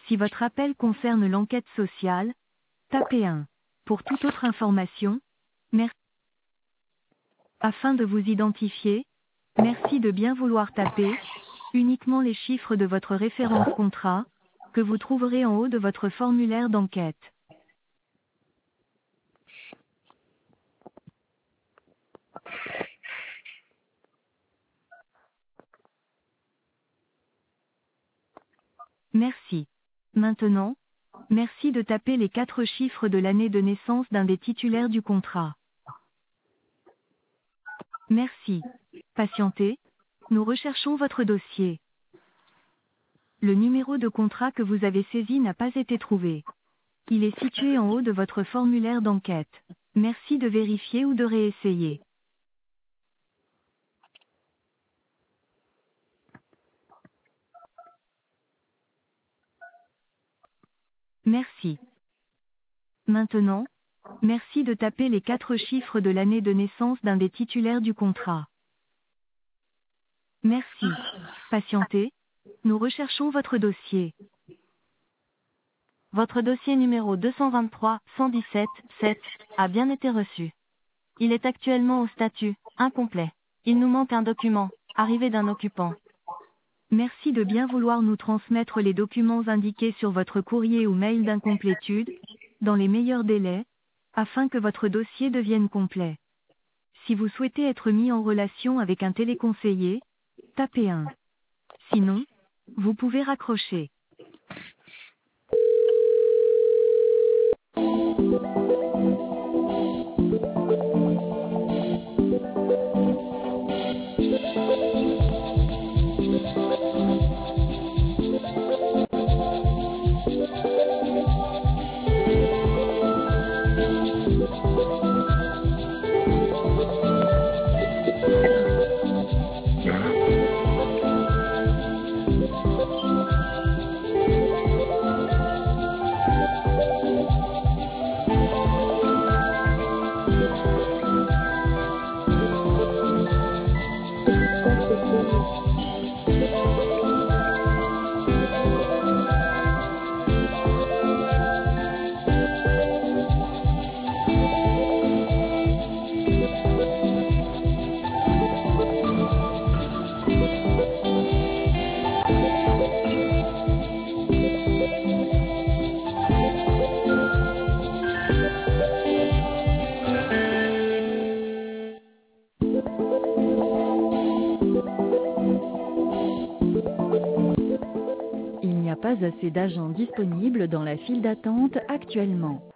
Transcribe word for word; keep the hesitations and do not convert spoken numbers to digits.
Si votre appel concerne l'enquête sociale, tapez un. Pour toute autre information, merci. Afin de vous identifier, merci de bien vouloir taper uniquement les chiffres de votre référence contrat, que vous trouverez en haut de votre formulaire d'enquête. Merci. Maintenant, merci de taper les quatre chiffres de l'année de naissance d'un des titulaires du contrat. Merci. Patientez. Nous recherchons votre dossier. Le numéro de contrat que vous avez saisi n'a pas été trouvé. Il est situé en haut de votre formulaire d'enquête. Merci de vérifier ou de réessayer. Merci. Maintenant, merci de taper les quatre chiffres de l'année de naissance d'un des titulaires du contrat. Merci. Patientez. Nous recherchons votre dossier. Votre dossier numéro deux cent vingt-trois cent dix-sept sept a bien été reçu. Il est actuellement au statut incomplet. Il nous manque un document, arrivé d'un occupant. Merci de bien vouloir nous transmettre les documents indiqués sur votre courrier ou mail d'incomplétude, dans les meilleurs délais, afin que votre dossier devienne complet. Si vous souhaitez être mis en relation avec un téléconseiller, tapez un. Sinon, vous pouvez raccrocher. Il n'y a pas assez d'agents disponibles dans la file d'attente actuellement.